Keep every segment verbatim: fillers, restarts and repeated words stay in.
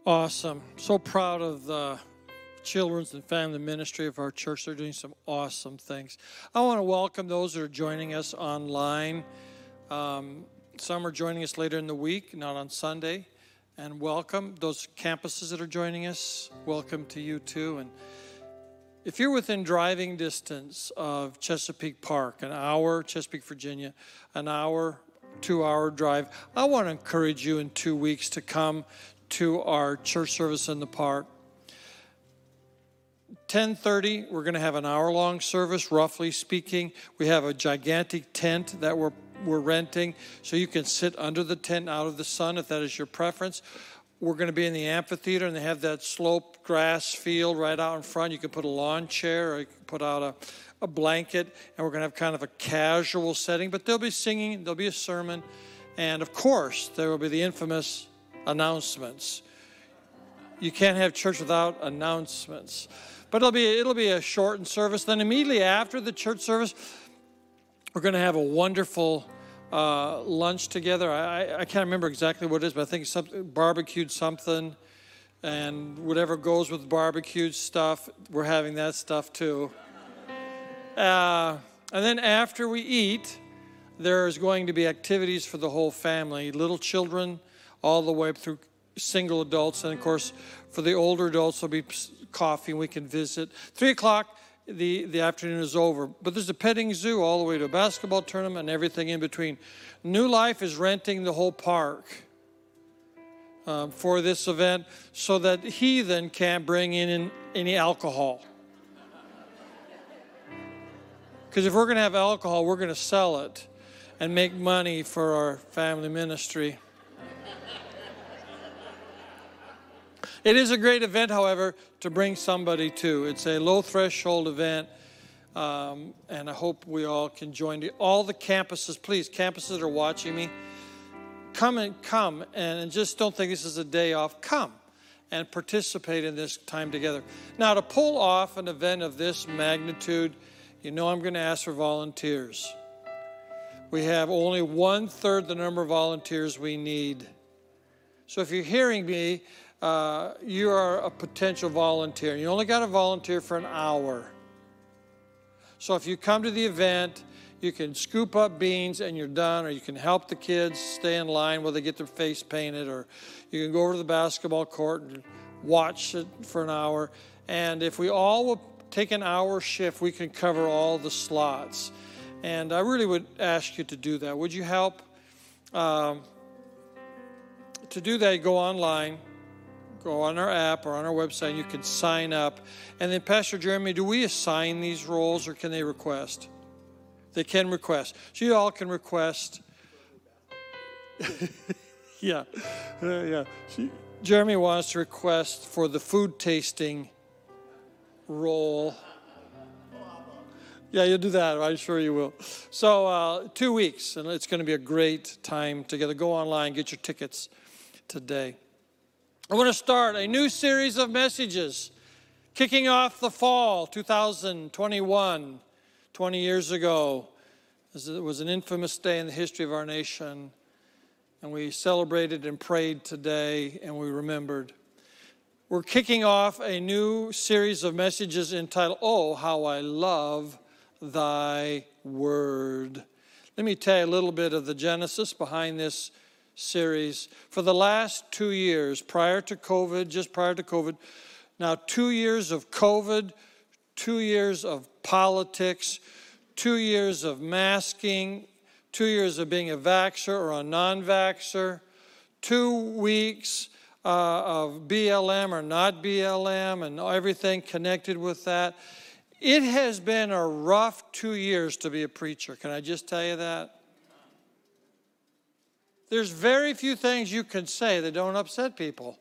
Awesome. So proud of the children's and family ministry of our church. They're doing some awesome things. I want to welcome those that are joining us online. Um, some are joining us later in the week, not on Sunday. And welcome those campuses that are joining us. Welcome to you too. And if you're within driving distance of Chesapeake Park, an hour, Chesapeake, Virginia, an hour, two-hour drive, I want to encourage you in two weeks to come to our church service in the park. ten thirty, we're going to have an hour-long service, roughly speaking. We have a gigantic tent that we're we're renting, so you can sit under the tent out of the sun if that is your preference. We're going to be in the amphitheater, and they have that sloped grass field right out in front. You can put a lawn chair, or you can put out a, a blanket, and we're going to have kind of a casual setting. But they'll be singing, there'll be a sermon, and of course, there will be the infamous announcements. You can't have church without announcements. But it'll be it'll be a shortened service. Then immediately after the church service, we're going to have a wonderful uh, lunch together. I, I can't remember exactly what it is, but I think it's something, barbecued something, and whatever goes with barbecued stuff, we're having that stuff too. Uh, and then after we eat, there's going to be activities for the whole family, little children, all the way up through single adults. And, of course, for the older adults, there'll be coffee and we can visit. Three o'clock, the, the afternoon is over. But there's a petting zoo all the way to a basketball tournament and everything in between. New Life is renting the whole park um, for this event so that heathen can't bring in any alcohol. Because if we're going to have alcohol, we're going to sell it and make money for our family ministry. It is a great event, however, to bring somebody to. It's a low-threshold event, um, and I hope we all can join. All the campuses, please, campuses that are watching me, come and come, and just don't think this is a day off. Come and participate in this time together. Now, to pull off an event of this magnitude, you know I'm going to ask for volunteers. We have only one-third the number of volunteers we need. So if you're hearing me, Uh, you are a potential volunteer. You only got to volunteer for an hour. So if you come to the event, you can scoop up beans and you're done, or you can help the kids stay in line while they get their face painted, or you can go over to the basketball court and watch it for an hour. And if we all will take an hour shift, we can cover all the slots. And I really would ask you to do that. Would you help? Um, to do that, go online. Go on our app or on our website, you can sign up. And then, Pastor Jeremy, do we assign these roles or can they request? They can request. So you all can request. yeah. Uh, yeah. She, Jeremy wants to request for the food tasting role. Yeah, you'll do that. I'm sure you will. So uh, two weeks, and it's going to be a great time together. Go online, get your tickets today. I want to start a new series of messages, kicking off the fall, two thousand twenty-one, twenty years ago. It was an infamous day in the history of our nation, and we celebrated and prayed today, and we remembered. We're kicking off a new series of messages entitled, Oh, How I Love Thy Word. Let me tell you a little bit of the genesis behind this series. For the last two years, prior to COVID, just prior to COVID, now two years of COVID, two years of politics, two years of masking, two years of being a vaxxer or a non-vaxxer, two weeks uh, of B L M or not B L M and everything connected with that. It has been a rough two years to be a preacher. Can I just tell you that? There's very few things you can say that don't upset people.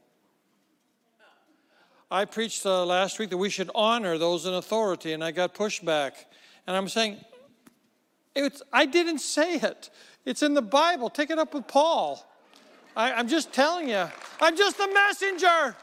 I preached uh, last week that we should honor those in authority, and I got pushback. And I'm saying, it's, I didn't say it. It's in the Bible. Take it up with Paul. I, I'm just telling you. I'm just a messenger.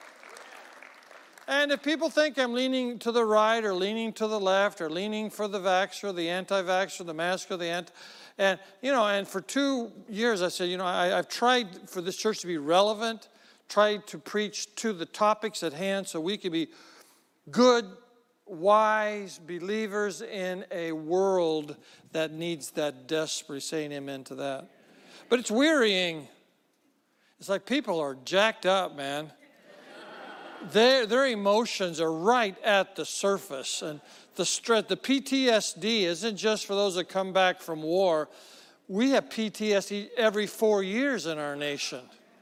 And if people think I'm leaning to the right or leaning to the left or leaning for the vaxxer, the anti-vaxxer, the masker, the anti... And, you know, and for two years I said, you know, I, I've tried for this church to be relevant, try to preach to the topics at hand so we can be good, wise believers in a world that needs that desperately. Saying amen to that. But it's wearying. It's like people are jacked up, man. Their, their emotions are right at the surface. And the stress, the P T S D isn't just for those that come back from war. We have P T S D every four years in our nation.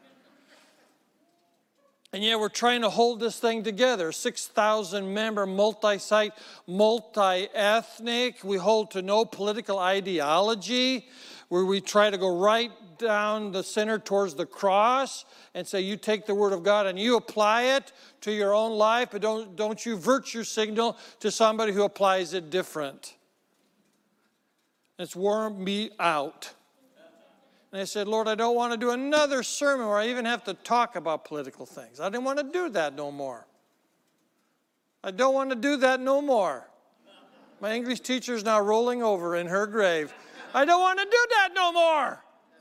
And yet we're trying to hold this thing together. six thousand member, multi-site, multi-ethnic. We hold to no political ideology, where we try to go right down the center towards the cross and say, you take the word of God and you apply it to your own life, but don't, don't you virtue signal to somebody who applies it different. It's worn me out. And I said, Lord, I don't want to do another sermon where I even have to talk about political things. I didn't want to do that no more. I don't want to do that no more. My English teacher is now rolling over in her grave. I don't want to do that no more.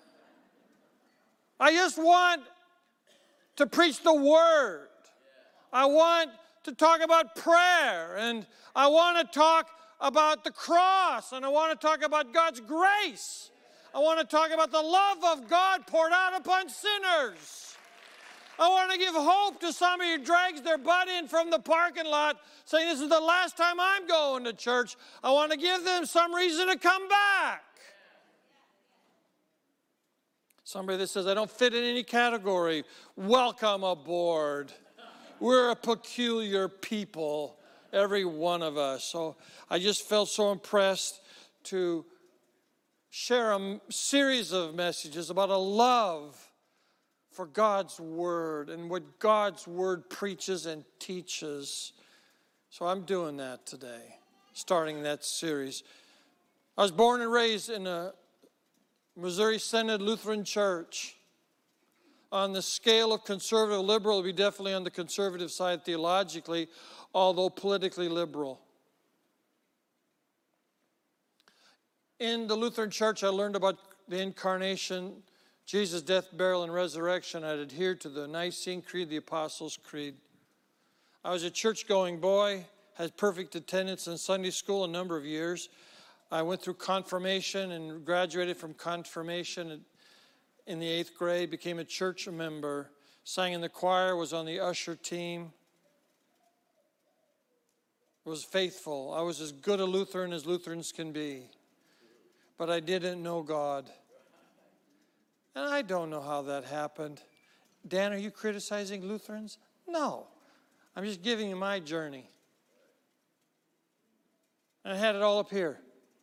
I just want to preach the word. I want to talk about prayer, and I want to talk about the cross, and I want to talk about God's grace. I want to talk about the love of God poured out upon sinners. I want to give hope to somebody who drags their butt in from the parking lot saying, this is the last time I'm going to church. I want to give them some reason to come back. Somebody that says, I don't fit in any category, welcome aboard. We're a peculiar people, every one of us. So I just felt so impressed to share a series of messages about a love for God's word and what God's word preaches and teaches. So I'm doing that today, starting that series. I was born and raised in a Missouri Synod Lutheran Church. On the scale of conservative liberal, it would be definitely on the conservative side theologically, although politically liberal. In the Lutheran Church, I learned about the incarnation, Jesus' death, burial, and resurrection. I'd adhered to the Nicene Creed, the Apostles' Creed. I was a church-going boy, had perfect attendance in Sunday school a number of years. I went through confirmation and graduated from confirmation in the eighth grade, became a church member, sang in the choir, was on the usher team, was faithful. I was as good a Lutheran as Lutherans can be, but I didn't know God. And I don't know how that happened. Dan, are you criticizing Lutherans? No. I'm just giving you my journey. And I had it all up here.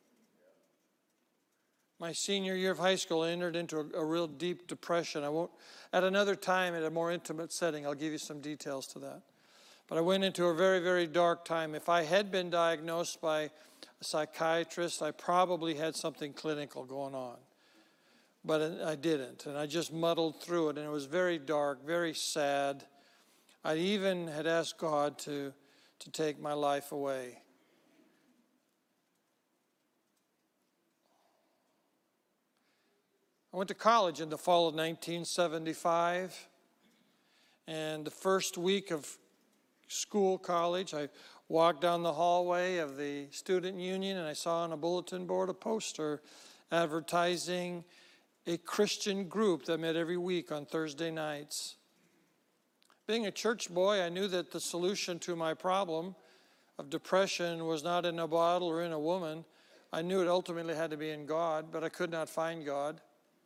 My senior year of high school, I entered into a, a real deep depression. I won't, at another time, at a more intimate setting, I'll give you some details to that. But I went into a very, very dark time. If I had been diagnosed by a psychiatrist, I probably had something clinical going on. But I didn't, and I just muddled through it, and it was very dark, very sad. I even had asked God to, to take my life away. I went to college in the fall of nineteen seventy-five, and the first week of school, college, I walked down the hallway of the student union, and I saw on a bulletin board a poster advertising a Christian group that met every week on Thursday nights. Being a church boy, I knew that the solution to my problem of depression was not in a bottle or in a woman. I knew it ultimately had to be in God, but I could not find God.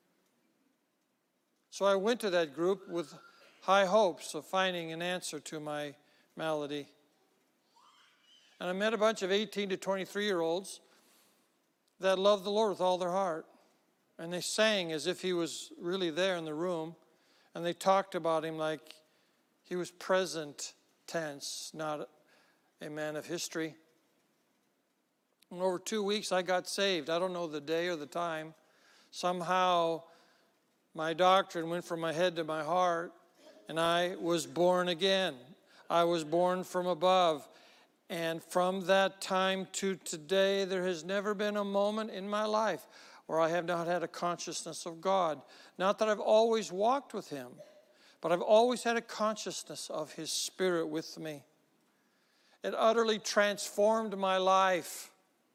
So I went to that group with high hopes of finding an answer to my malady. And I met a bunch of eighteen to twenty-three-year-olds that loved the Lord with all their heart. And they sang as if he was really there in the room. And they talked about him like he was present tense, not a man of history. And over two weeks, I got saved. I don't know the day or the time. Somehow, my doctrine went from my head to my heart, and I was born again. I was born from above. And from that time to today, there has never been a moment in my life where I have not had a consciousness of God. Not that I've always walked with him, but I've always had a consciousness of His Spirit with me. It utterly transformed my life.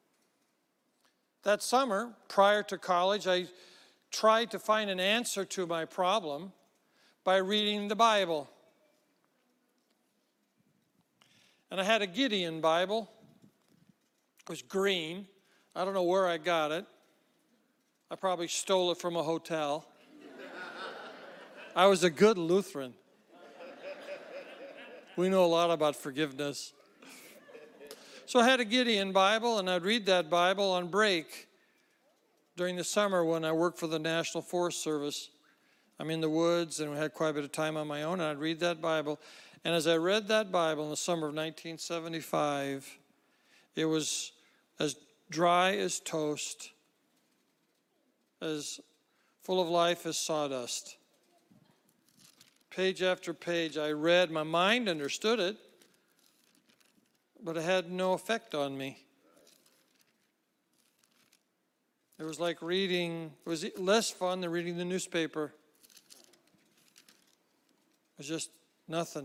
That summer, prior to college, I tried to find an answer to my problem by reading the Bible. And I had a Gideon Bible. It was green. I don't know where I got it. I probably stole it from a hotel. I was a good Lutheran. We know a lot about forgiveness. So I had a Gideon Bible, and I'd read that Bible on break during the summer when I worked for the National Forest Service. I'm in the woods, and we had quite a bit of time on my own, and I'd read that Bible. And as I read that Bible in the summer of nineteen seventy-five, it was as dry as toast, as full of life as sawdust. Page after page I read, my mind understood it, but it had no effect on me. It was like reading, it was less fun than reading the newspaper. It was just nothing.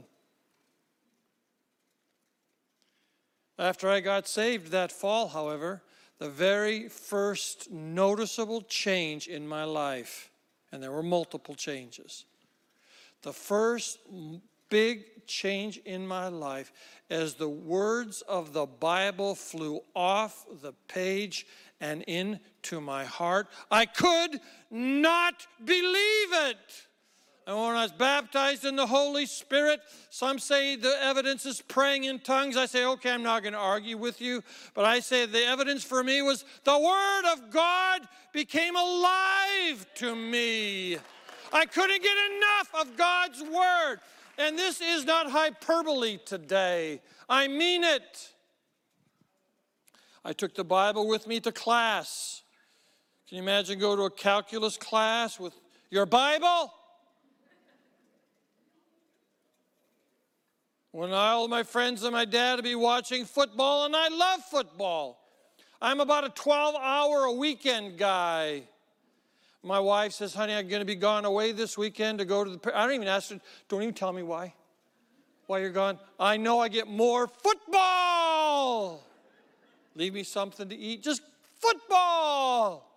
After I got saved that fall, however, the very first noticeable change in my life, and there were multiple changes, the first big change in my life as the words of the Bible flew off the page and into my heart, I could not believe it. And when I was baptized in the Holy Spirit, some say the evidence is praying in tongues. I say, okay, I'm not going to argue with you. But I say the evidence for me was the Word of God became alive to me. I couldn't get enough of God's Word. And this is not hyperbole today. I mean it. I took the Bible with me to class. Can you imagine go to a calculus class with your Bible? When all my friends and my dad would be watching football, and I love football. I'm about a twelve-hour a weekend guy. My wife says, honey, I'm going to be gone away this weekend to go to the... I don't even ask her, don't even tell me why. Why you're gone. I know I get more football. Leave me something to eat. Just football.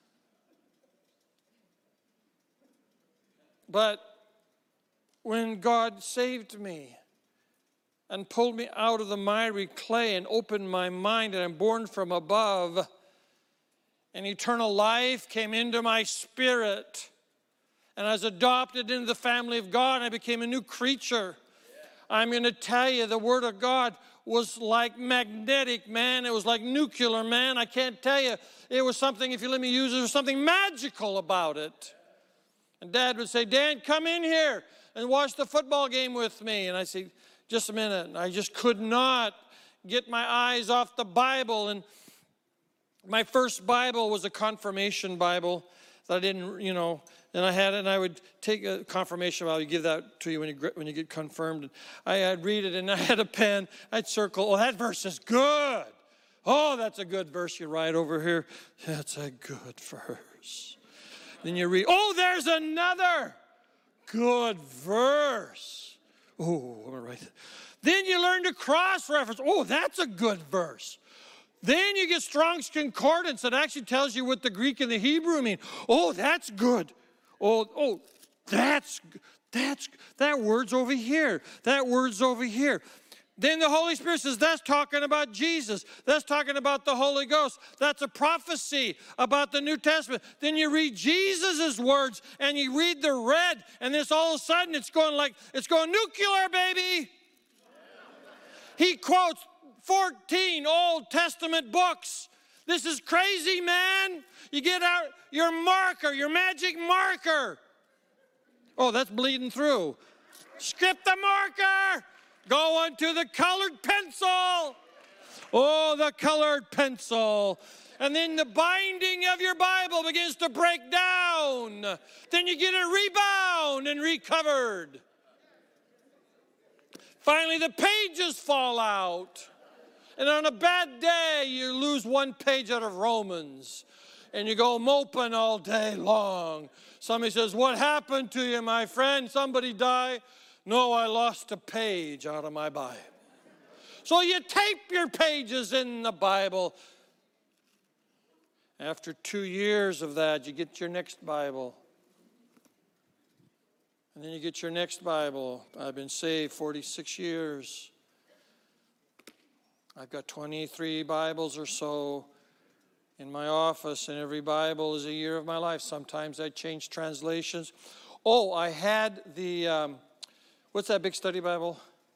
But when God saved me and pulled me out of the miry clay and opened my mind, and I'm born from above, and eternal life came into my spirit, and I was adopted into the family of God, and I became a new creature. I'm going to tell you, the Word of God was like magnetic, man. It was like nuclear, man. I can't tell you. It was something, if you let me use it, there was something magical about it. And Dad would say, Dan, come in here and watch the football game with me. And I say, just a minute. And I just could not get my eyes off the Bible. And my first Bible was a confirmation Bible that I didn't, you know, and I had it, and I would take a confirmation Bible. I would give that to you when you when you get confirmed. And I'd read it, and I had a pen. I'd circle, oh, that verse is good. Oh, that's a good verse. You write over here, that's a good verse. Then you read, oh, there's another good verse. Oh, I'm going to write that. Then you learn to cross-reference. Oh, that's a good verse. Then you get Strong's Concordance that actually tells you what the Greek and the Hebrew mean. Oh, that's good. Oh, oh, that's, that's, that word's over here. That word's over here. Then the Holy Spirit says, that's talking about Jesus. That's talking about the Holy Ghost. That's a prophecy about the New Testament. Then you read Jesus' words, and you read the red, and this all of a sudden it's going like, it's going nuclear, baby. He quotes fourteen Old Testament books. This is crazy, man. You get out your marker, your magic marker. Oh, that's bleeding through. Skip the marker. Go on to the colored pencil. Oh, the colored pencil. And then the binding of your Bible begins to break down. Then you get it rebound and recovered. Finally, the pages fall out. And on a bad day, you lose one page out of Romans. and you go moping all day long. Somebody says, what happened to you, my friend? Somebody died? No, I lost a page out of my Bible. So you tape your pages in the Bible. After two years of that, you get your next Bible. And then you get your next Bible. I've been saved forty-six years. I've got twenty-three Bibles or so in my office, and every Bible is a year of my life. Sometimes I change translations. Oh, I had the, um, what's that big study Bible?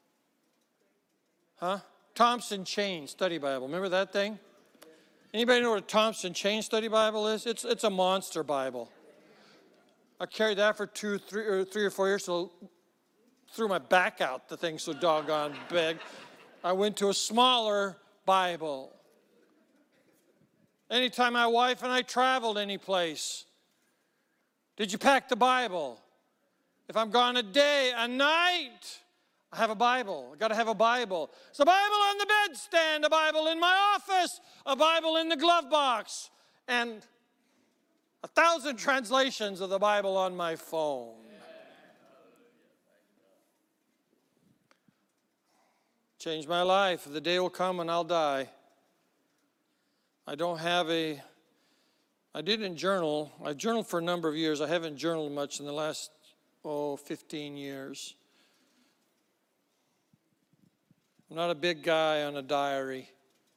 Huh? Thompson Chain Study Bible. Remember that thing? Anybody know what a Thompson Chain Study Bible is? It's, it's a monster Bible. I carried that for two, three, or three or four years, so threw my back out. The thing's so doggone big. I went to a smaller Bible. Anytime my wife and I traveled any place, did you pack the Bible? If I'm gone a day, a night, I have a Bible. I got to have a Bible. It's a Bible on the bedstand, a Bible in my office, a Bible in the glove box, and a thousand translations of the Bible on my phone. Changed my life. The day will come when I'll die. I don't have a, I didn't journal. I journaled for a number of years. I haven't journaled much in the last, oh, fifteen years. I'm not a big guy on a diary.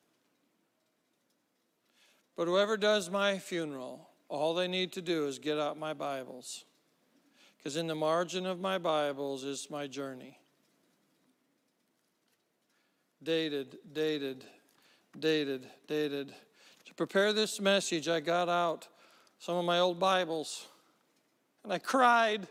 But whoever does my funeral, all they need to do is get out my Bibles. Because in the margin of my Bibles is my journey. Dated, dated, dated, dated. To prepare this message, I got out some of my old Bibles, and I cried.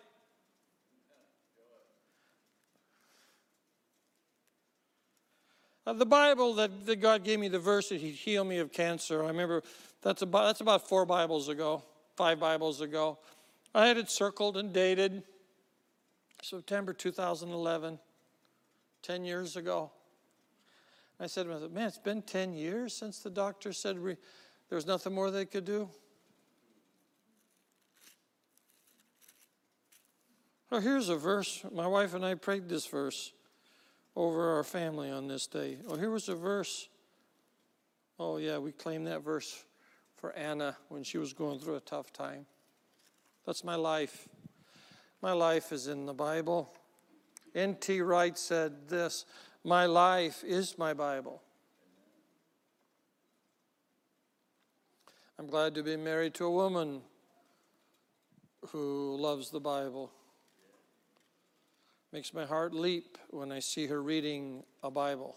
Uh, the Bible that, that God gave me, the verse that He'd heal me of cancer, I remember that's about, that's about four Bibles ago, five Bibles ago. I had it circled and dated September two thousand eleven, ten years ago. I said to myself, man, it's been ten years since the doctor said we, there was nothing more they could do. Well, here's a verse. My wife and I prayed this verse over our family on this day. Oh, here was a verse. Oh, yeah, we claimed that verse for Anna when she was going through a tough time. That's my life. My life is in the Bible. N T Wright said this, my life is my Bible. I'm glad to be married to a woman who loves the Bible. Makes my heart leap when I see her reading a Bible.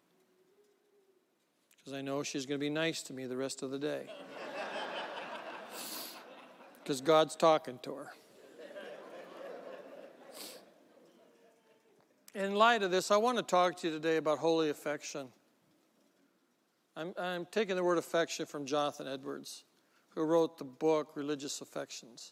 Because I know she's going to be nice to me the rest of the day. Because God's talking to her. In light of this, I want to talk to you today about holy affection. I'm, I'm taking the word affection from Jonathan Edwards, who wrote the book Religious Affections.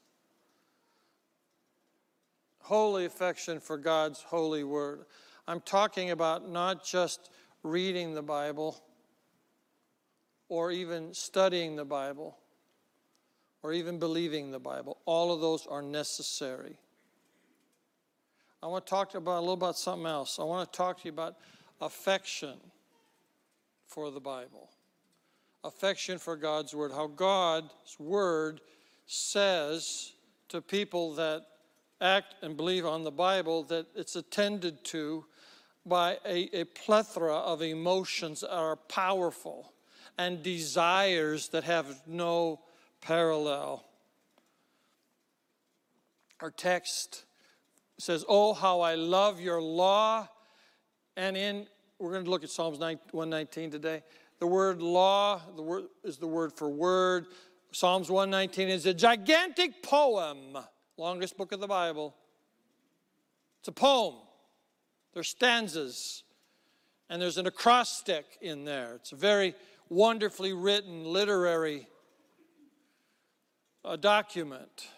Holy affection for God's holy word. I'm talking about not just reading the Bible or even studying the Bible or even believing the Bible. All of those are necessary. I want to talk to you about a little about something else. I want to talk to you about affection for the Bible. Affection for God's word. How God's word says to people that act and believe on the Bible that it's attended to by a, a plethora of emotions that are powerful and desires that have no parallel. Our text says, oh, how I love your law. And in, we're going to look at Psalms one nineteen today. The word law, the word is the word for word. Psalms one nineteen is a gigantic poem. Longest book of the Bible. It's a poem. There's stanzas. And there's an acrostic in there. It's a very wonderfully written literary uh, document.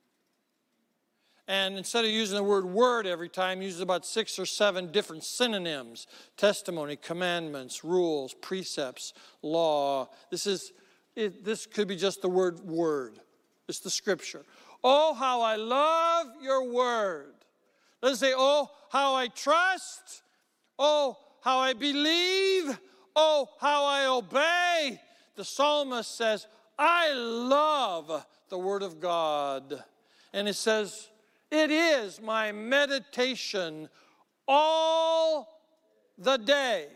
And instead of using the word word every time, uses about six or seven different synonyms. Testimony, commandments, rules, precepts, law. This is it, this could be just the word word. It's the scripture. Oh, how I love your word. Doesn't say, oh, how I trust. Oh, how I believe. Oh, how I obey. The psalmist says, I love the word of God. And it says, it is my meditation all the day.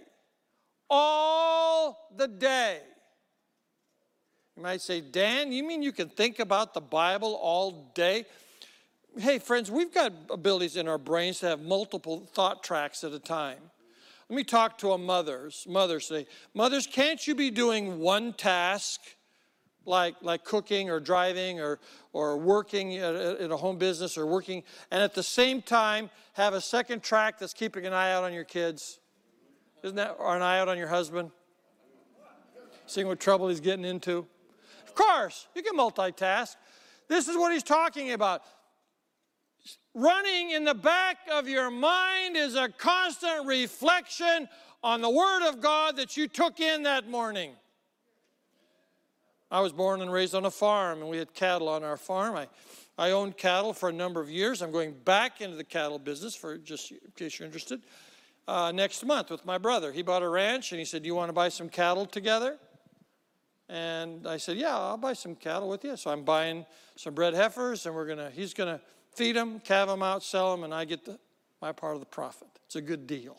All the day. You might say, Dan, you mean you can think about the Bible all day? Hey, friends, we've got abilities in our brains to have multiple thought tracks at a time. Let me talk to a mother's. Mothers say, mothers, can't you be doing one task, like, like cooking or driving or, or working in a home business or working, and at the same time have a second track that's keeping an eye out on your kids? Isn't that, or an eye out on your husband? Seeing what trouble he's getting into? Of course, you can multitask. This is what he's talking about. Running in the back of your mind is a constant reflection on the Word of God that you took in that morning. I was born and raised on a farm, and we had cattle on our farm. I, I owned cattle for a number of years. I'm going back into the cattle business, for just in case you're interested, uh, next month with my brother. He bought a ranch, and he said, do you want to buy some cattle together? And I said, yeah, I'll buy some cattle with you. So I'm buying some bred heifers, and we're gonna. he's going to feed them, calve them out, sell them, and I get the, my part of the profit. It's a good deal.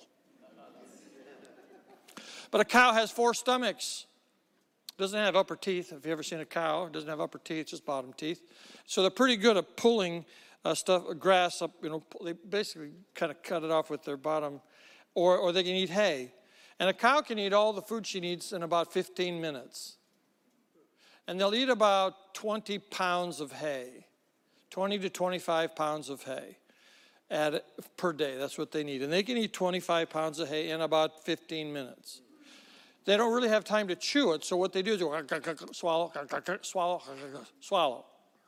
But a cow has four stomachs. Doesn't have upper teeth. Have you ever seen a cow? It doesn't have upper teeth, just bottom teeth. So they're pretty good at pulling uh, stuff, grass up. You know, they basically kind of cut it off with their bottom, or, or they can eat hay. And a cow can eat all the food she needs in about fifteen minutes. And they'll eat about twenty pounds of hay, twenty to twenty-five pounds of hay at, per day. That's what they need. And they can eat twenty-five pounds of hay in about fifteen minutes. They don't really have time to chew it, so what they do is go, swallow, swallow, swallow.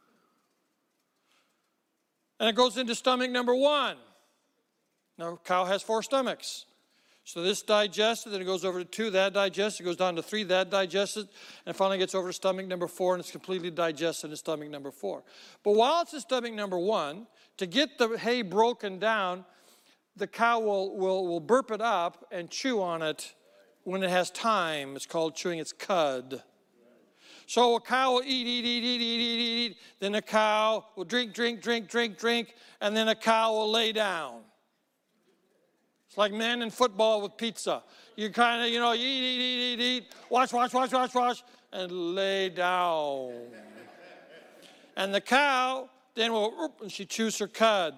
And it goes into stomach number one. Now, a cow has four stomachs. So this digests it, then it goes over to two, that digests it, goes down to three, that digests it, and finally gets over to stomach number four, and it's completely digested in stomach number four. But while it's in stomach number one, to get the hay broken down, the cow will, will, will burp it up and chew on it when it has time. It's called chewing its cud. So a cow will eat, eat, eat, eat, eat, eat, eat, eat. Then a cow will drink, drink, drink, drink, drink, and then a cow will lay down. It's like men in football with pizza. You kind of, you know, you eat, eat, eat, eat, eat, watch, watch, watch, watch, watch, and lay down. And the cow then will, oop, and she chews her cud.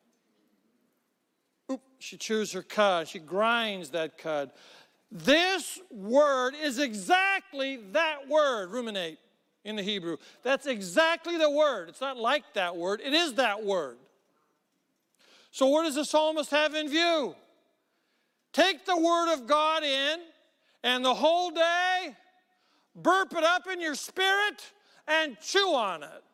Oop, she chews her cud. She grinds that cud. This word is exactly that word, ruminate, in the Hebrew. That's exactly the word. It's not like that word. It is that word. So what does the psalmist have in view? Take the word of God in, and the whole day, burp it up in your spirit and chew on it.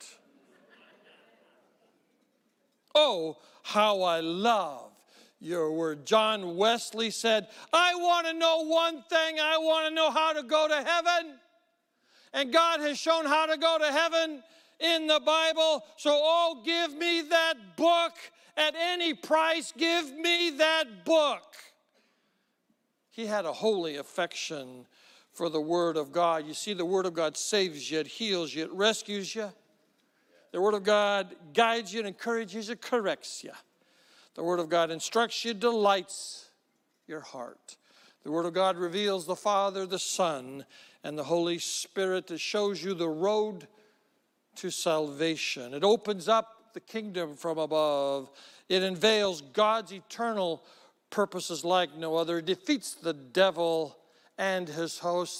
Oh, how I love your word. John Wesley said, I want to know one thing. I want to know how to go to heaven. And God has shown how to go to heaven in the Bible. So, oh, give me that book at any price. Give me that book. He had a holy affection for the Word of God. You see, the Word of God saves you, it heals you, it rescues you. The Word of God guides you, and encourages you, corrects you. The Word of God instructs you, delights your heart. The Word of God reveals the Father, the Son, and the Holy Spirit. It shows you the road to salvation. It opens up the kingdom from above. It unveils God's eternal purposes like no other. It defeats the devil and his host.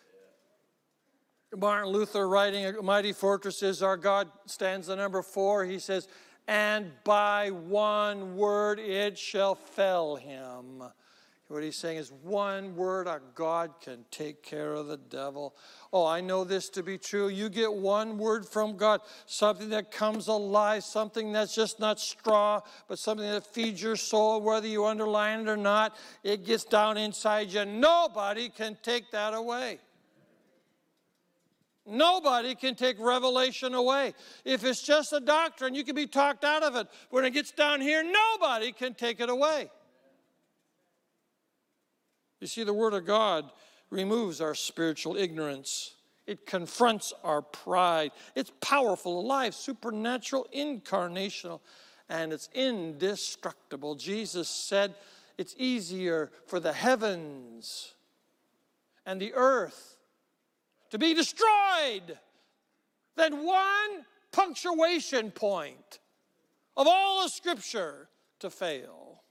Martin Luther, writing A Mighty Fortress Is Our God, stanza number four, he says, and by one word it shall fell him. What he's saying is one word, our God can take care of the devil. Oh, I know this to be true. You get one word from God, something that comes alive, something that's just not straw, but something that feeds your soul, whether you underline it or not. It gets down inside you. Nobody can take that away. Nobody can take revelation away. If it's just a doctrine, you can be talked out of it. When it gets down here, nobody can take it away. You see, the Word of God removes our spiritual ignorance. It confronts our pride. It's powerful, alive, supernatural, incarnational, and it's indestructible. Jesus said it's easier for the heavens and the earth to be destroyed than one punctuation point of all of Scripture to fail.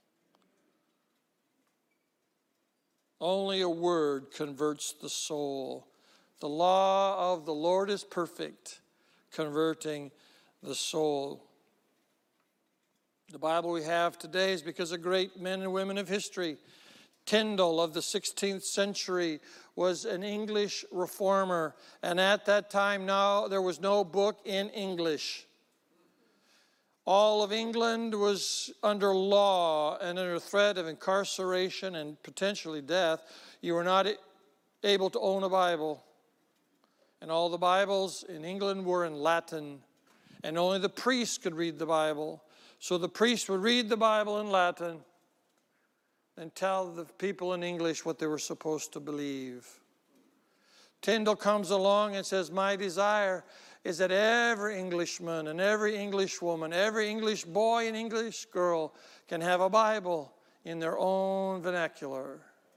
Only a word converts the soul. The law of the Lord is perfect, converting the soul. The Bible we have today is because of great men and women of history. Tyndale of the sixteenth century was an English reformer, and at that time now there was no book in English. All of England was under law and under threat of incarceration and potentially death. You were not able to own a Bible. And all the Bibles in England were in Latin, and only the priests could read the Bible. So the priest would read the Bible in Latin and tell the people in English what they were supposed to believe. Tyndale comes along and says, my desire is that every Englishman and every English woman, every English boy and English girl can have a Bible in their own vernacular.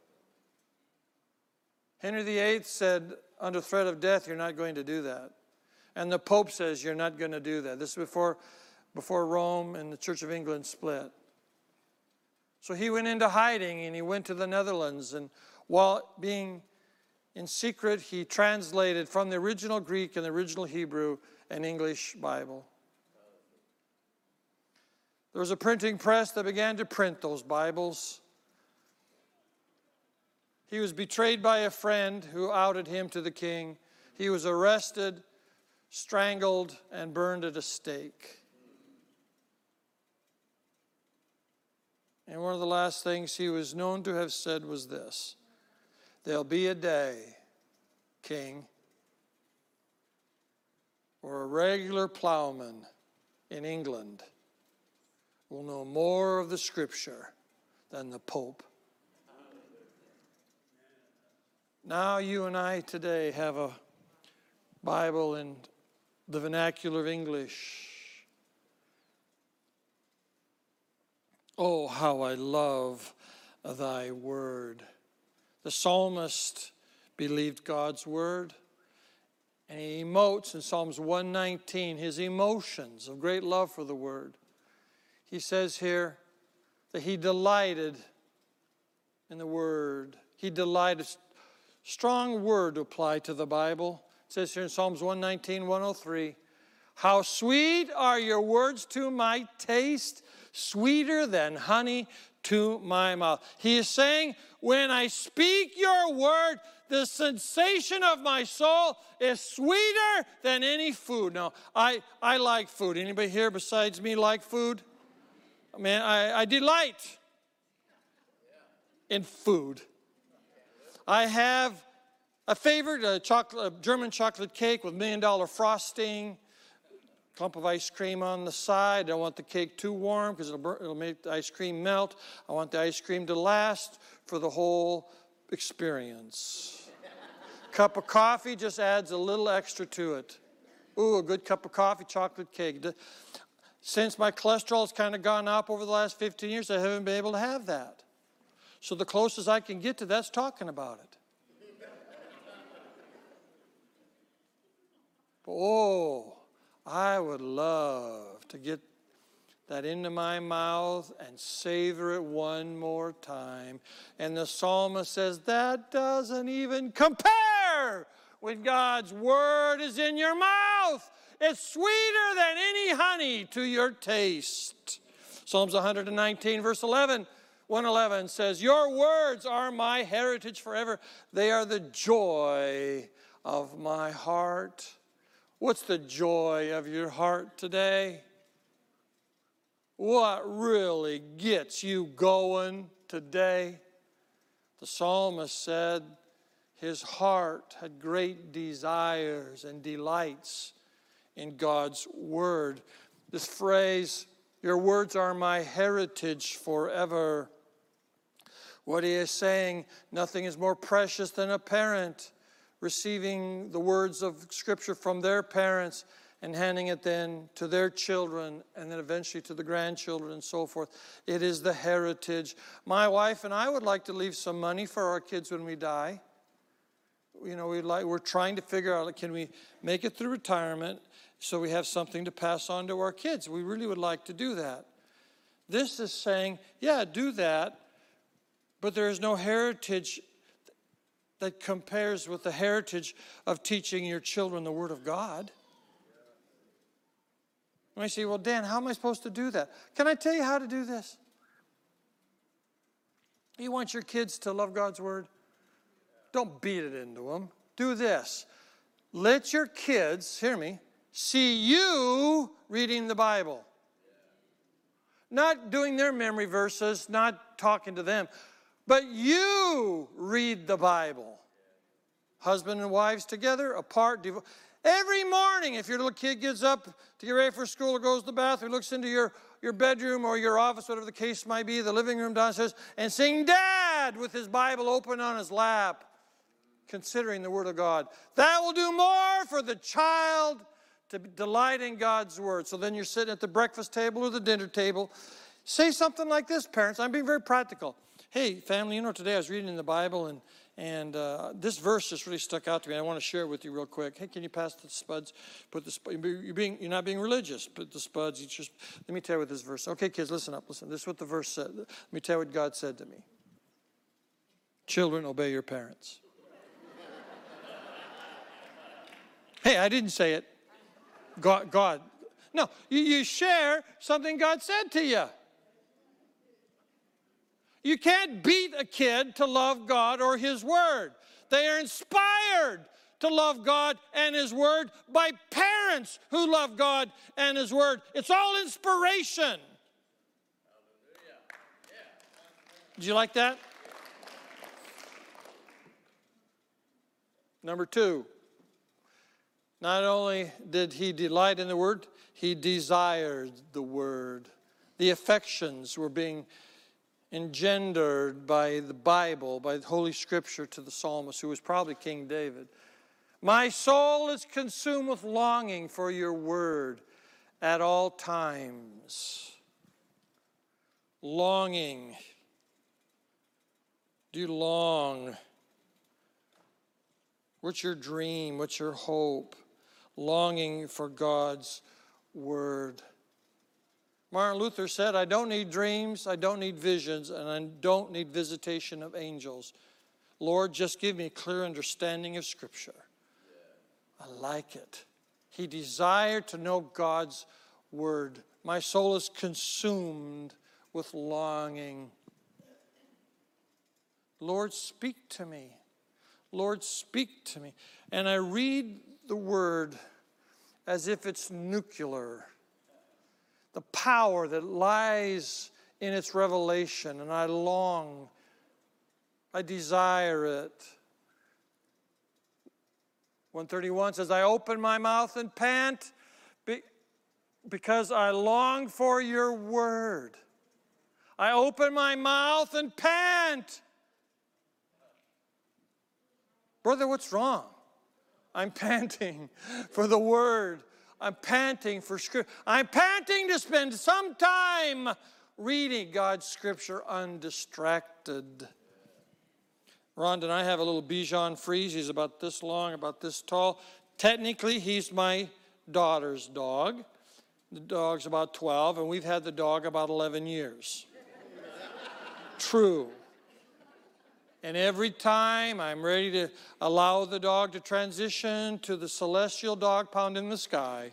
Henry the Eighth said, under threat of death, you're not going to do that. And the Pope says you're not going to do that. This is before, before Rome and the Church of England split. So he went into hiding and he went to the Netherlands. And while being in secret, he translated from the original Greek and the original Hebrew an English Bible. There was a printing press that began to print those Bibles. He was betrayed by a friend who outed him to the king. He was arrested, strangled, and burned at a stake. And one of the last things he was known to have said was this: there'll be a day, King, where a regular plowman in England will know more of the Scripture than the Pope. Now you and I today have a Bible in the vernacular of English. Oh, how I love thy word. The psalmist believed God's word, and he emotes in Psalms one nineteen his emotions of great love for the word. He says here that he delighted in the word. He delighted. Strong word to apply to the Bible. It says here in Psalms one nineteen, one oh three, how sweet are your words to my taste, sweeter than honey to my mouth. He is saying, when I speak your word, the sensation of my soul is sweeter than any food. Now, I, I like food. Anybody here besides me like food? I mean, I, I delight in food. I have a favorite, a, chocolate, a German chocolate cake with million dollar frosting, clump of ice cream on the side. I don't want the cake too warm because it'll, burn, it'll make the ice cream melt. I want the ice cream to last for the whole experience. Cup of coffee just adds a little extra to it. Ooh, a good cup of coffee, chocolate cake. Since my cholesterol has kind of gone up over the last fifteen years, I haven't been able to have that. So the closest I can get to that's talking about it. Oh, I would love to get that into my mouth and savor it one more time. And the psalmist says, that doesn't even compare when God's word is in your mouth. It's sweeter than any honey to your taste. Psalms one nineteen, verse eleven. one eleven says, your words are my heritage forever. They are the joy of my heart. What's the joy of your heart today? What really gets you going today? The psalmist said, his heart had great desires and delights in God's word. This phrase, your words are my heritage forever. What he is saying, nothing is more precious than a parent receiving the words of Scripture from their parents and handing it then to their children and then eventually to the grandchildren and so forth. It is the heritage. My wife and I would like to leave some money for our kids when we die. You know, we like, we're trying to figure out, can we make it through retirement so we have something to pass on to our kids? We really would like to do that. This is saying, yeah, do that, but there is no heritage that compares with the heritage of teaching your children the Word of God. And I say, well, Dan, how am I supposed to do that? Can I tell you how to do this? You want your kids to love God's Word? Don't beat it into them. Do this. Let your kids, hear me, see you reading the Bible. Not doing their memory verses, not talking to them, but you read the Bible. Husband and wives together, apart. Devo- Every morning, if your little kid gets up to get ready for school or goes to the bathroom, looks into your, your bedroom or your office, whatever the case might be, the living room downstairs, and sing Dad with his Bible open on his lap, considering the Word of God. That will do more for the child to delight in God's Word. So then you're sitting at the breakfast table or the dinner table. Say something like this, parents. I'm being very practical. Hey, family, you know, today I was reading in the Bible, and And uh, this verse just really stuck out to me. I want to share it with you real quick. Hey, can you pass the spuds? Put the sp- you're being you're not being religious. Put the spuds. You just let me tell you what this verse. Okay, kids, listen up. Listen. This is what the verse said. Let me tell you what God said to me. Children, obey your parents. Hey, I didn't say it. God, God. No, you, you share something God said to you. You can't beat a kid to love God or His Word. They are inspired to love God and His Word by parents who love God and His Word. It's all inspiration. Did you like that? Number two, not only did he delight in the Word, he desired the Word. The affections were being engendered by the Bible, by the Holy Scripture to the psalmist, who was probably King David. My soul is consumed with longing for your word at all times. Longing. Do you long? What's your dream? What's your hope? Longing for God's word. Martin Luther said, I don't need dreams, I don't need visions, and I don't need visitation of angels. Lord, just give me a clear understanding of Scripture. I like it. He desired to know God's word. My soul is consumed with longing. Lord, speak to me. Lord, speak to me. And I read the word as if it's nuclear. The power that lies in its revelation, and I long, I desire it. one thirty-one says, I open my mouth and pant because I long for your word. I open my mouth and pant. Brother, what's wrong? I'm panting for the word. I'm panting for Scripture. I'm panting to spend some time reading God's Scripture undistracted. Rhonda and I have a little Bichon Frise. He's about this long, about this tall. Technically, he's my daughter's dog. The dog's about twelve, and we've had the dog about eleven years. True. And every time I'm ready to allow the dog to transition to the celestial dog pound in the sky,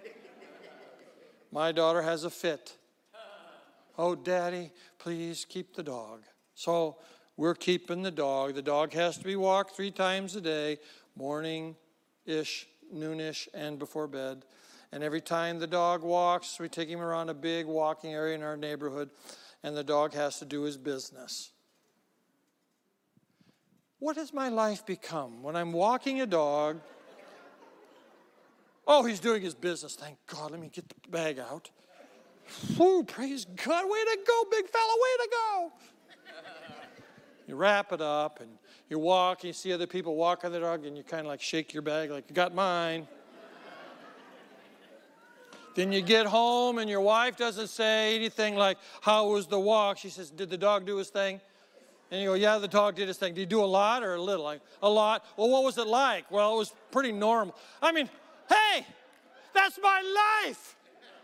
my daughter has a fit. Oh, Daddy, please keep the dog. So we're keeping the dog. The dog has to be walked three times a day, morning-ish, noonish, and before bed. And every time the dog walks, we take him around a big walking area in our neighborhood, and the dog has to do his business. what has my life become? When I'm walking a dog, oh, he's doing his business. Thank God. Let me get the bag out. Whew, praise God. Way to go, big fella. Way to go. You wrap it up and you walk. You see other people walking the dog and you kind of like shake your bag like, you got mine. Then you get home and your wife doesn't say anything like, how was the walk? She says, did the dog do his thing? And you go, yeah, the dog did his thing. Did he do a lot or a little? Like, a lot. Well, what was it like? Well, it was pretty normal. I mean, hey, that's my life.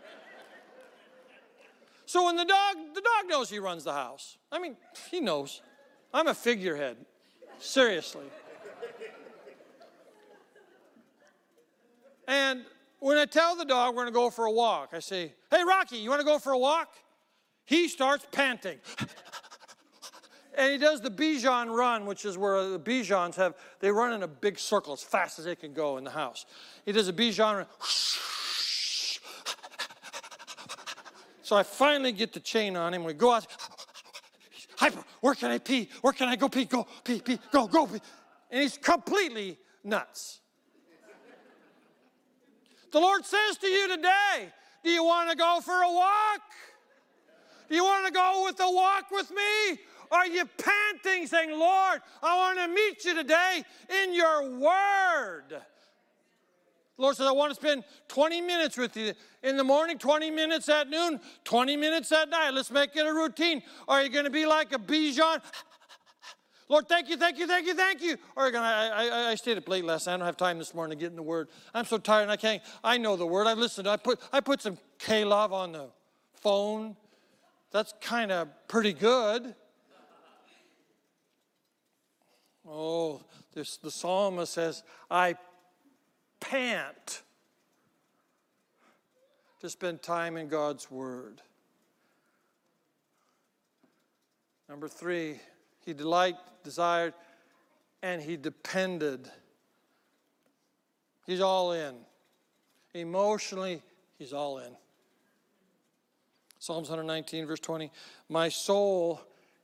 So when the dog, the dog knows he runs the house. I mean, he knows. I'm a figurehead. Seriously. And when I tell the dog we're going to go for a walk, I say, hey, Rocky, you want to go for a walk? He starts panting. And he does the Bichon run, which is where the Bichons have, they run in a big circle as fast as they can go in the house. He does a Bichon run. So I finally get the chain on him. We go out. Hyper, where can I pee? Where can I go pee? Go, pee, pee, go, go, pee. And he's completely nuts. The Lord says to you today, do you want to go for a walk? Do you want to go with a walk with me? Are you panting saying, Lord, I want to meet you today in your word? The Lord says, I want to spend twenty minutes with you in the morning, twenty minutes at noon, twenty minutes at night. Let's make it a routine. Are you going to be like a Bichon? Lord, thank you, thank you, thank you, thank you. Or are you going to, I, I, I stayed up late last night. I don't have time this morning to get in the word. I'm so tired and I can't, I know the word. I listened. I put, I put some K-Love on the phone. That's kind of pretty good. Oh, this, the psalmist says, I pant to spend time in God's word. Number three, he delighted, desired, and he depended. He's all in. Emotionally, he's all in. Psalms one nineteen, verse twenty, my soul,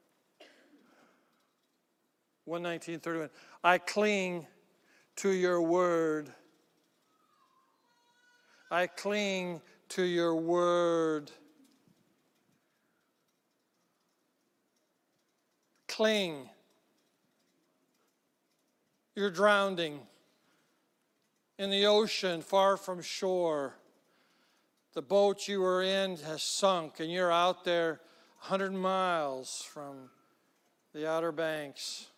one nineteen, thirty-one, I cling to your word. I cling to your word. Cling. You're drowning in the ocean far from shore. The boat you were in has sunk and you're out there one hundred miles from the Outer Banks.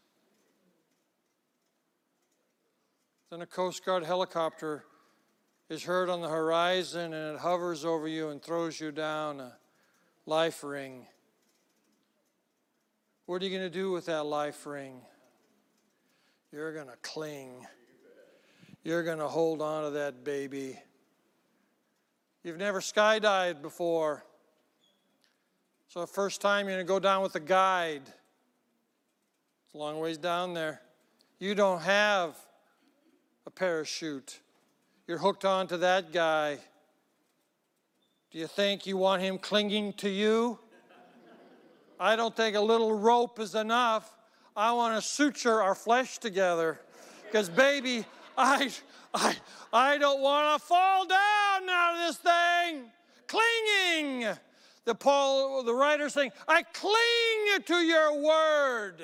Then a Coast Guard helicopter is heard on the horizon and it hovers over you and throws you down a life ring. What are you going to do with that life ring? You're going to cling. You're going to hold on to that baby. You've never skydived before. So the first time you're going to go down with a guide. It's a long ways down there. You don't have a parachute. You're hooked on to that guy. Do you think you want him clinging to you? I don't think a little rope is enough. I want to suture our flesh together. Because, baby, I, I, I don't want to fall down out of this thing. Clinging. The Paul, the writer's saying, I cling to your word.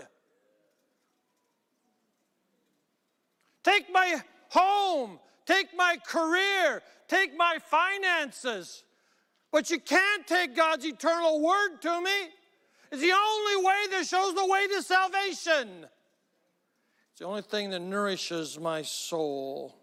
Take my home. Take my career. Take my finances. But you can't take God's eternal word to me. It's the only way that shows the way to salvation. It's the only thing that nourishes my soul.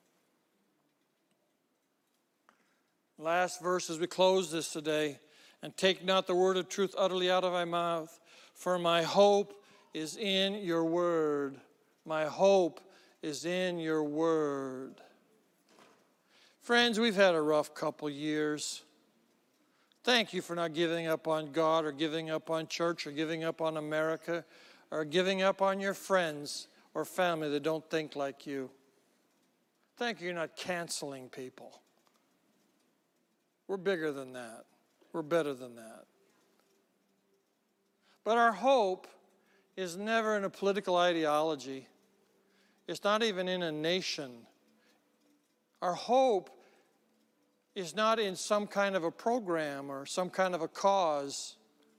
Last verse as we close this today. And take not the word of truth utterly out of my mouth, for my hope is in your word. My hope is in your word. Friends, we've had a rough couple years. Thank you for not giving up on God or giving up on church or giving up on America or giving up on your friends or family that don't think like you. Thank you you're not canceling people. We're bigger than that. We're better than that. But our hope is never in a political ideology. It's not even in a nation. Our hope is not in some kind of a program or some kind of a cause.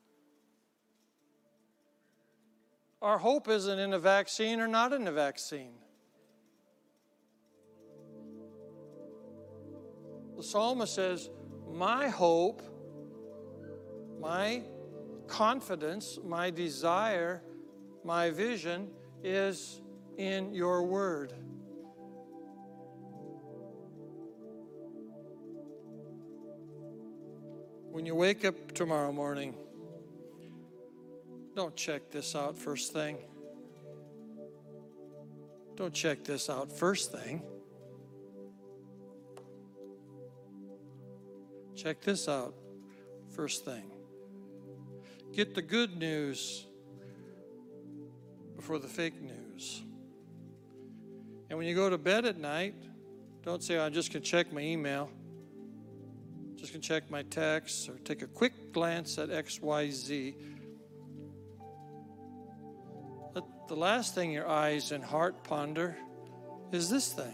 Our hope isn't in a vaccine or not in a vaccine. The psalmist says, my hope, my confidence, my desire, my vision is in your word. When you wake up tomorrow morning, don't check this out first thing. Don't check this out first thing. Check this out first thing. Get the good news before the fake news. And when you go to bed at night, don't say, I'm just going to check my email. Just going to check my texts or take a quick glance at X Y Z. Let the last thing your eyes and heart ponder is this thing.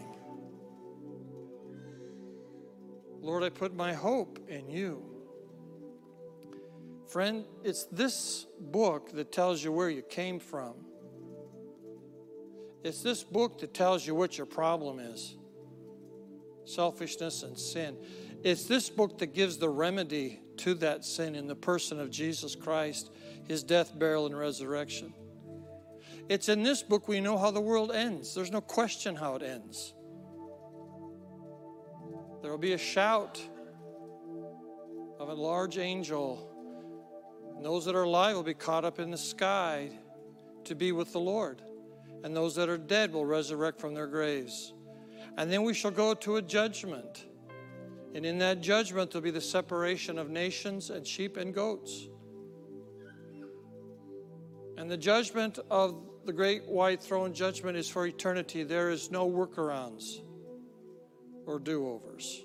Lord, I put my hope in you. Friend, it's this book that tells you where you came from. It's this book that tells you what your problem is. Selfishness and sin. It's this book that gives the remedy to that sin in the person of Jesus Christ, his death, burial, and resurrection. It's in this book we know how the world ends. There's no question how it ends. There will be a shout of a large angel, and those that are alive will be caught up in the sky to be with the Lord, and those that are dead will resurrect from their graves. And then we shall go to a judgment, and in that judgment there'll be the separation of nations and sheep and goats. And the judgment of the great white throne judgment is for eternity. There is no workarounds or do-overs.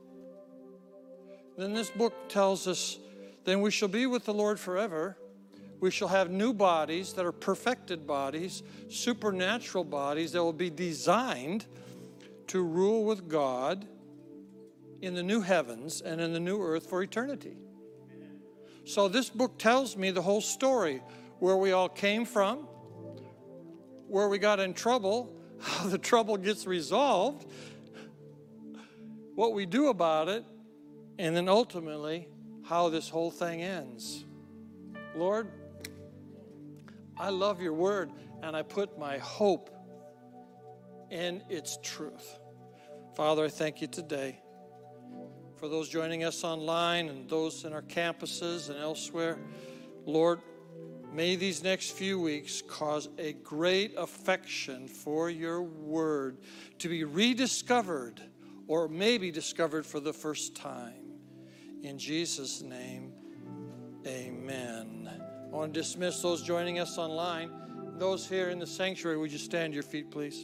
Then this book tells us, then we shall be with the Lord forever. We shall have new bodies that are perfected bodies, supernatural bodies that will be designed to rule with God in the new heavens and in the new earth for eternity. So this book tells me the whole story, where we all came from, where we got in trouble, how the trouble gets resolved, what we do about it, and then ultimately how this whole thing ends. Lord, I love your word, and I put my hope in its truth. Father, I thank you today for those joining us online and those in our campuses and elsewhere. Lord, may these next few weeks cause a great affection for your word to be rediscovered or maybe discovered for the first time. In Jesus' name, amen. I want to dismiss those joining us online. Those here in the sanctuary, would you stand to your feet, please?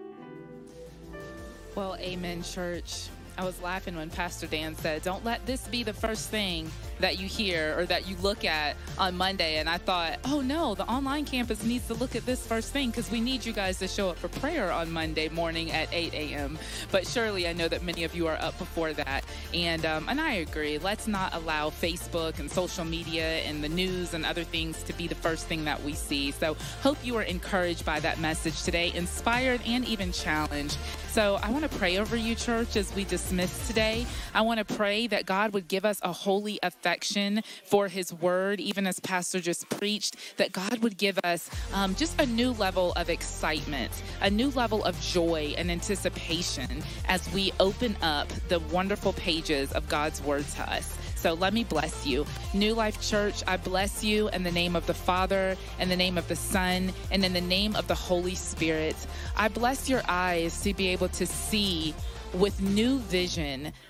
Well, amen, church. I was laughing when Pastor Dan said, don't let this be the first thing that you hear or that you look at on Monday. And I thought, oh no, the online campus needs to look at this first thing because we need you guys to show up for prayer on Monday morning at eight a.m. But surely I know that many of you are up before that. And, um, and I agree. Let's not allow Facebook and social media and the news and other things to be the first thing that we see. So hope you are encouraged by that message today, inspired and even challenged. So I want to pray over you, church, as we dismiss today. I want to pray that God would give us a holy affection for his word, even as Pastor just preached, that God would give us um, just a new level of excitement, a new level of joy and anticipation as we open up the wonderful pages of God's word to us. So let me bless you. New Life Church, I bless you in the name of the Father, in the name of the Son, and in the name of the Holy Spirit. I bless your eyes to be able to see with new vision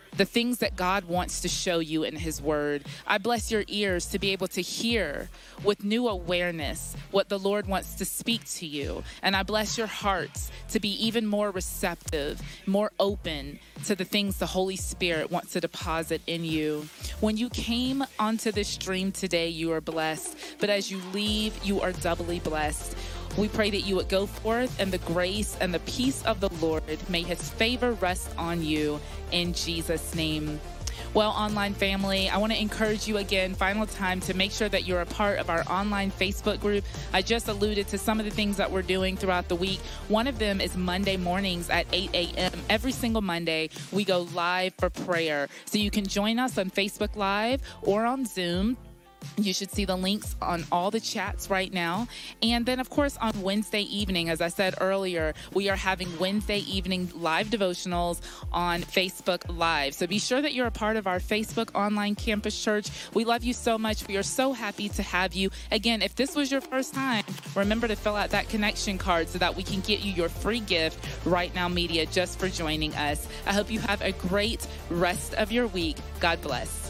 the things that God wants to show you in his word. I bless your ears to be able to hear with new awareness what the Lord wants to speak to you. And I bless your hearts to be even more receptive, more open to the things the Holy Spirit wants to deposit in you. When you came onto this stream today, you are blessed. But as you leave, you are doubly blessed. We pray that you would go forth and the grace and the peace of the Lord, may his favor rest on you in Jesus' name. Well, online family, I want to encourage you again, final time, to make sure that you're a part of our online Facebook group. I just alluded to some of the things that we're doing throughout the week. One of them is Monday mornings at eight a.m. Every single Monday, we go live for prayer. So you can join us on Facebook Live or on Zoom. You should see the links on all the chats right now. And then, of course, on Wednesday evening, as I said earlier, we are having Wednesday evening live devotionals on Facebook Live. So be sure that you're a part of our Facebook Online Campus Church. We love you so much. We are so happy to have you. Again, if this was your first time, remember to fill out that connection card so that we can get you your free gift, Right Now Media, just for joining us. I hope you have a great rest of your week. God bless.